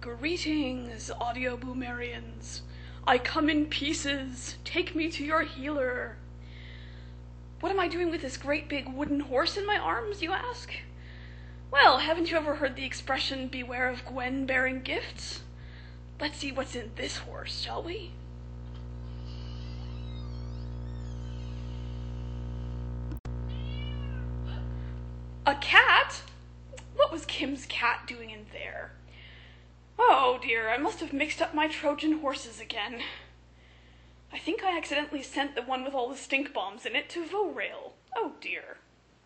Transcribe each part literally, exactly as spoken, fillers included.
Greetings, audio boomerians. I come in pieces. Take me to your healer. What am I doing with this great big wooden horse in my arms, you ask? Well, haven't you ever heard the expression, beware of Gwen bearing gifts? Let's see what's in this horse, shall we? A cat? What was Kim's cat doing in there? Oh dear, I must have mixed up my Trojan horses again. I think I accidentally sent the one with all the stink bombs in it to Vorail. Oh dear.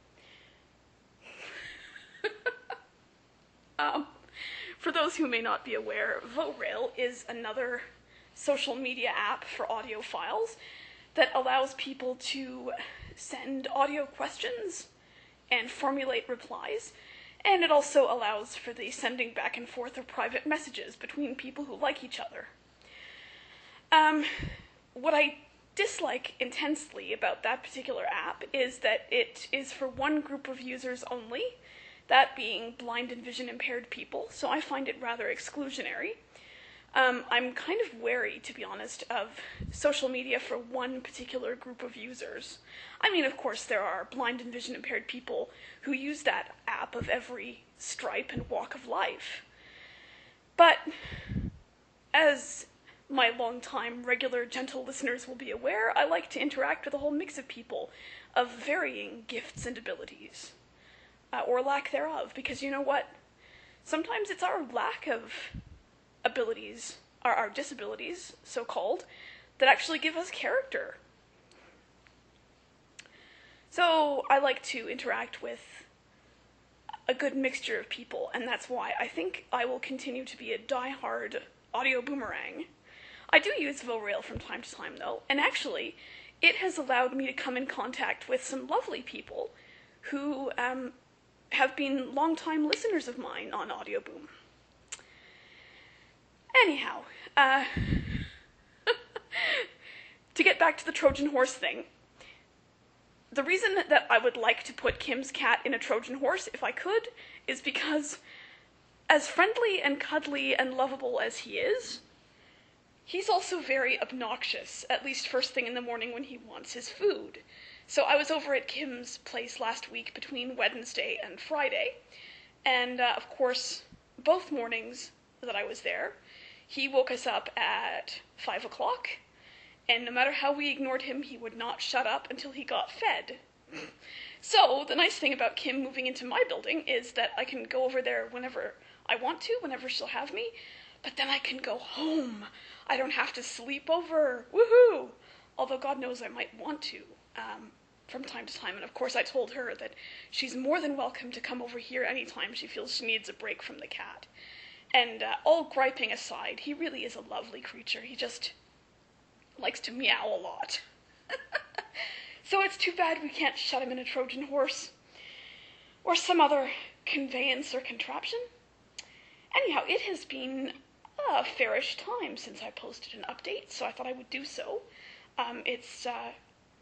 um, for those who may not be aware, Vorail is another social media app for audiophiles that allows people to send audio questions and formulate replies. And it also allows for the sending back and forth of private messages between people who like each other. Um, what I dislike intensely about that particular app is that it is for one group of users only, that being blind and vision impaired people, so I find it rather exclusionary. Um, I'm kind of wary, to be honest, of social media for one particular group of users. I mean, of course, there are blind and vision impaired people who use that app of every stripe and walk of life. But, as my long-time regular gentle listeners will be aware, I like to interact with a whole mix of people of varying gifts and abilities, uh, or lack thereof, because you know what? Sometimes it's our lack of abilities, or our disabilities, so-called, that actually give us character. So I like to interact with a good mixture of people, and that's why I think I will continue to be a die-hard audio boomerang. I do use Vorail from time to time, though, and actually, it has allowed me to come in contact with some lovely people who um, have been long-time listeners of mine on Audio Boom. Anyhow, uh, to get back to the Trojan horse thing, the reason that I would like to put Kim's cat in a Trojan horse, if I could, is because as friendly and cuddly and lovable as he is, he's also very obnoxious, at least first thing in the morning when he wants his food. So I was over at Kim's place last week between Wednesday and Friday, and uh, of course, both mornings that I was there, he woke us up at five o'clock, and no matter how we ignored him, he would not shut up until he got fed. So, the nice thing about Kim moving into my building is that I can go over there whenever I want to, whenever she'll have me, but then I can go home. I don't have to sleep over. Woohoo! Although God knows I might want to um, from time to time, and of course I told her that she's more than welcome to come over here anytime she feels she needs a break from the cat. And uh, all griping aside, he really is a lovely creature. He just likes to meow a lot. So it's too bad we can't shut him in a Trojan horse or some other conveyance or contraption. Anyhow, it has been a fairish time since I posted an update, so I thought I would do so. Um, it's uh,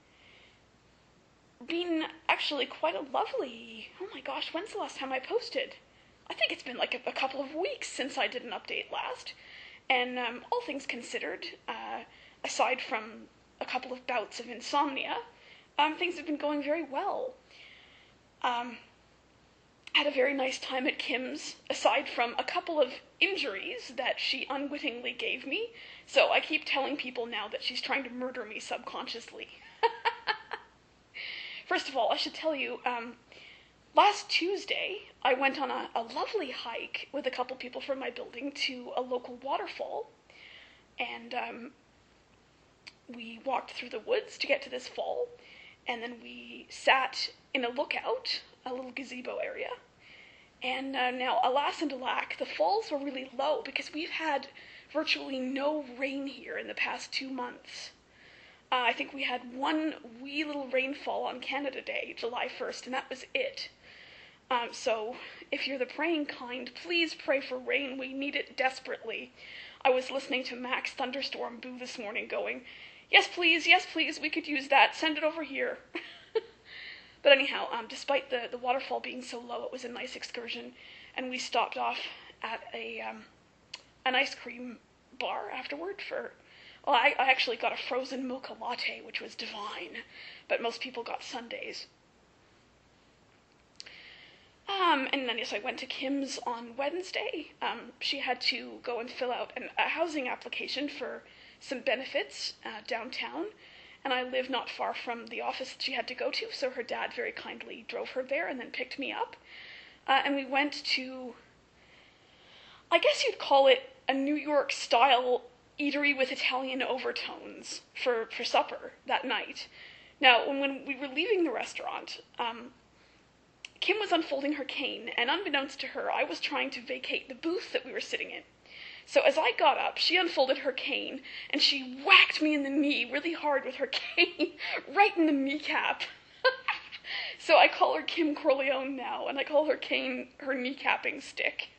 been actually quite a lovely... Oh my gosh, when's the last time I posted? I think it's been like a, a couple of weeks since I did an update last, and um, all things considered, uh, aside from a couple of bouts of insomnia, um, things have been going very well. Um, I had a very nice time at Kim's, aside from a couple of injuries that she unwittingly gave me, so I keep telling people now that she's trying to murder me subconsciously. First of all, I should tell you, um, last Tuesday, I went on a, a lovely hike with a couple people from my building to a local waterfall, and um, we walked through the woods to get to this fall, and then we sat in a lookout, a little gazebo area, and uh, now, alas and alack, the falls were really low because we've had virtually no rain here in the past two months. Uh, I think we had one wee little rainfall on Canada Day, July first, and that was it. Um, so, if you're the praying kind, please pray for rain. We need it desperately. I was listening to Max Thunderstorm Boo this morning going, yes please, yes please, we could use that, send it over here. But anyhow, um, despite the, the waterfall being so low, it was a nice excursion, and we stopped off at a, um, an ice cream bar afterward for, well, I, I actually got a frozen mocha latte, which was divine, but most people got sundaes. Um, and then, yes, I went to Kim's on Wednesday. Um, she had to go and fill out an, a housing application for some benefits uh, downtown, and I live not far from the office that she had to go to, so her dad very kindly drove her there and then picked me up. Uh, and we went to, I guess you'd call it a New York-style eatery with Italian overtones for, for supper that night. Now, when, when we were leaving the restaurant, um, Kim was unfolding her cane, and unbeknownst to her, I was trying to vacate the booth that we were sitting in. So as I got up, she unfolded her cane, and she whacked me in the knee really hard with her cane, right in the kneecap. So I call her Kim Corleone now, and I call her cane her kneecapping stick.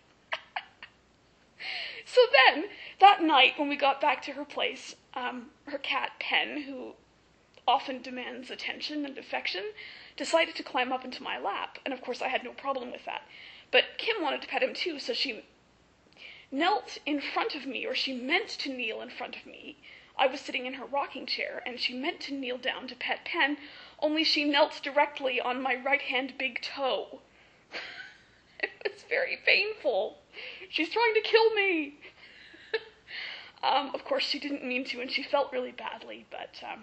So then, that night, when we got back to her place, um, her cat, Pen, who often demands attention and affection, decided to climb up into my lap, and of course I had no problem with that. But Kim wanted to pet him too, so she knelt in front of me, or she meant to kneel in front of me. I was sitting in her rocking chair, and she meant to kneel down to pet Pen, only she knelt directly on my right-hand big toe. It was very painful. She's trying to kill me. um, of course, she didn't mean to, and she felt really badly, but um,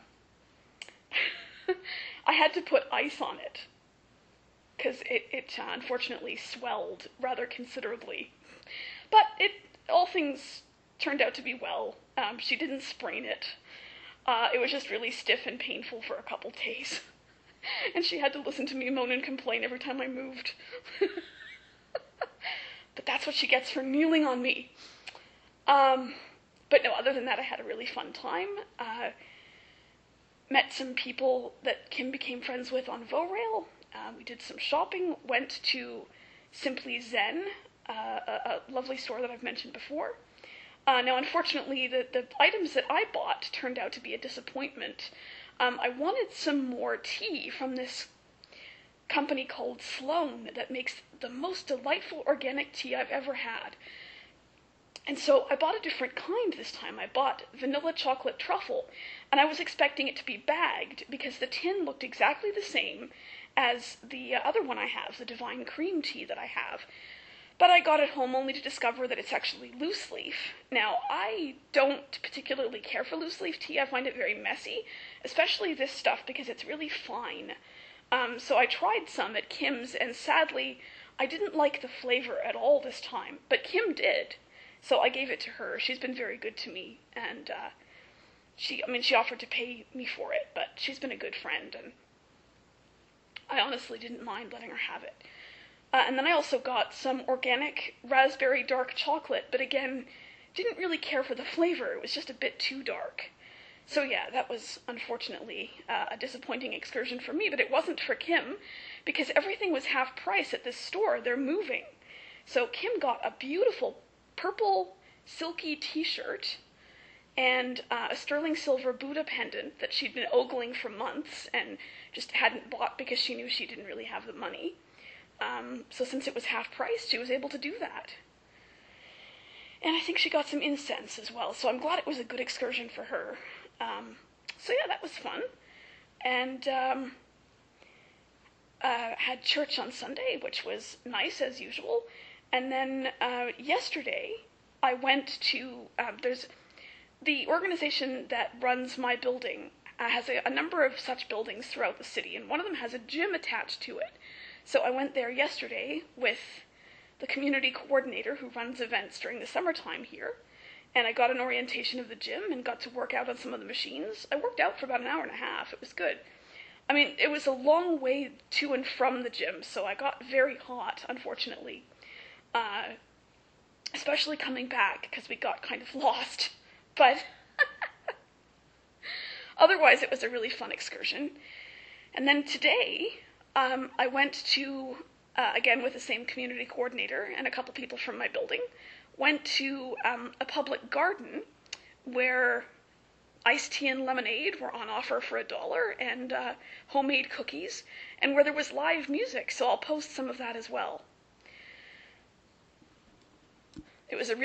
I had to put ice on it, because it, it uh, unfortunately swelled rather considerably. But it all things turned out to be well. Um, she didn't sprain it. Uh, it was just really stiff and painful for a couple days. And she had to listen to me moan and complain every time I moved. But that's what she gets for kneeling on me. Um, but no, other than that, I had a really fun time. Uh, met some people that Kim became friends with on VoRail. Uh, we did some shopping, went to Simply Zen, uh, a, a lovely store that I've mentioned before. Uh, now, unfortunately, the, the items that I bought turned out to be a disappointment. Um, I wanted some more tea from this company called Sloan that makes the most delightful organic tea I've ever had. And so I bought a different kind this time. I bought vanilla chocolate truffle, and I was expecting it to be bagged because the tin looked exactly the same as the other one I have, the Divine Cream tea that I have. But I got it home only to discover that it's actually loose leaf. Now, I don't particularly care for loose leaf tea. I find it very messy, especially this stuff because it's really fine. Um, so I tried some at Kim's, and sadly, I didn't like the flavor at all this time. But Kim did, so I gave it to her. She's been very good to me, and uh, she, I mean, she offered to pay me for it, but she's been a good friend, and I honestly didn't mind letting her have it. Uh, and then I also got some organic raspberry dark chocolate, but again, didn't really care for the flavor. It was just a bit too dark. So yeah, that was unfortunately uh, a disappointing excursion for me, but it wasn't for Kim, because everything was half price at this store. They're moving. So Kim got a beautiful purple silky t-shirt and uh, a sterling silver Buddha pendant that she'd been ogling for months and just hadn't bought because she knew she didn't really have the money. Um, so since it was half price, she was able to do that. And I think she got some incense as well, so I'm glad it was a good excursion for her. Um, so yeah, that was fun. And um, uh, had church on Sunday, which was nice as usual. And then uh, yesterday, I went to, uh, there's the organization that runs my building uh, has a, a number of such buildings throughout the city, and one of them has a gym attached to it. So I went there yesterday with the community coordinator who runs events during the summertime here, and I got an orientation of the gym and got to work out on some of the machines. I worked out for about an hour and a half. It was good. I mean, it was a long way to and from the gym, so I got very hot, unfortunately, uh, especially coming back because we got kind of lost. But otherwise, it was a really fun excursion. And then today, um, I went to, uh, again with the same community coordinator and a couple people from my building, went to um, a public garden where iced tea and lemonade were on offer for a dollar, and uh, homemade cookies, and where there was live music, so I'll post some of that as well. It was a